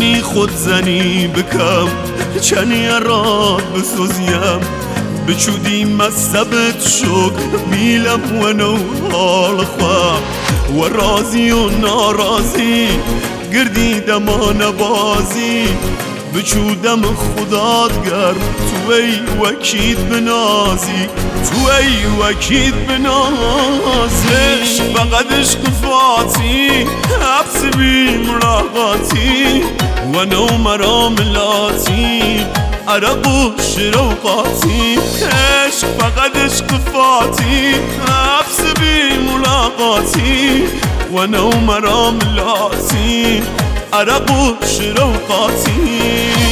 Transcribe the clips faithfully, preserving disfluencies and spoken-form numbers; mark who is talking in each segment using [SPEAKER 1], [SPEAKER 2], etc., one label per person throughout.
[SPEAKER 1] چنی خود زنی بکم چنی اراد بسوزیم بچودی مذهبت شد میلم و نو حال خواه و رازی و نارازی گردی دما نبازی بچودم خدات گر تو ای وکید بنازی تو ای وکید بنازی فقط عشق فاتی حبس بی ملاقاتی و نو مرام لاتی عرق و شروقاتی عشق فقط عشق فاتی حبس بی ملاقاتی و نو مرام لاتی عرق و شروقاتی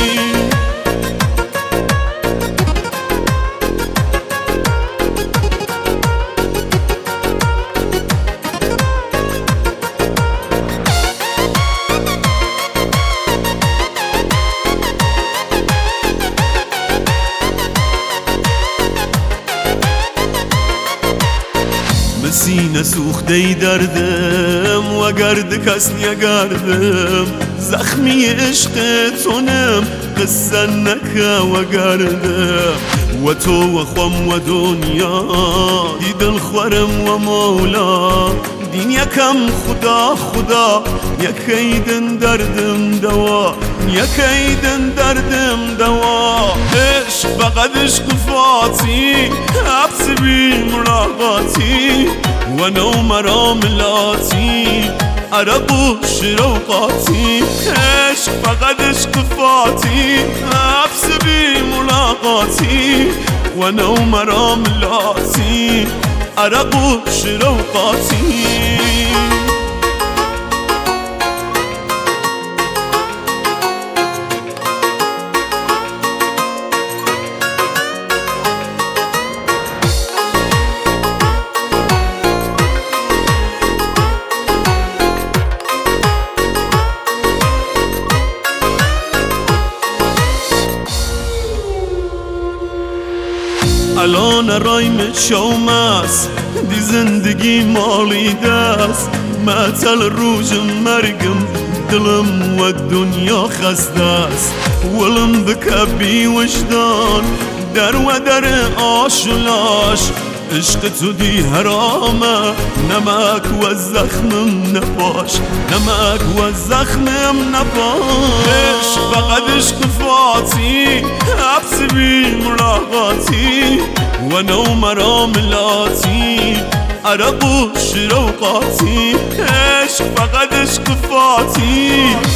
[SPEAKER 1] سینه سوخته ای دردم و گرد کس نگردم زخمی عشق تونم قصه نکه و گردم و تو و خم و دنیا دی دل خورم و مولا دین یکم خدا خدا یکیدن دردم دوا یکیدن دردم دوا عشق فقط عشق فاتی حبس بی ملاقاتی و نو مرام لاتی عرق و شروقاتی عشق فقط عشق فاتی حبس بی ملاقاتی و نو مرام لاتی عرق و شروقاتی الان رایم شوم است دی زندگی مالی دست معطل روز مرگم دلم و دنیا خسته است ولم بکبی وجدان در و در آشلاش عشق تو دی حرامه نمک و زخمم نپاش نمک و زخمم نپاش عشق فقط عشق فاتی حبس بی ملاقاتی و نو مرام لاتی عرق و شروقاتی عشق فقط عشق فاتی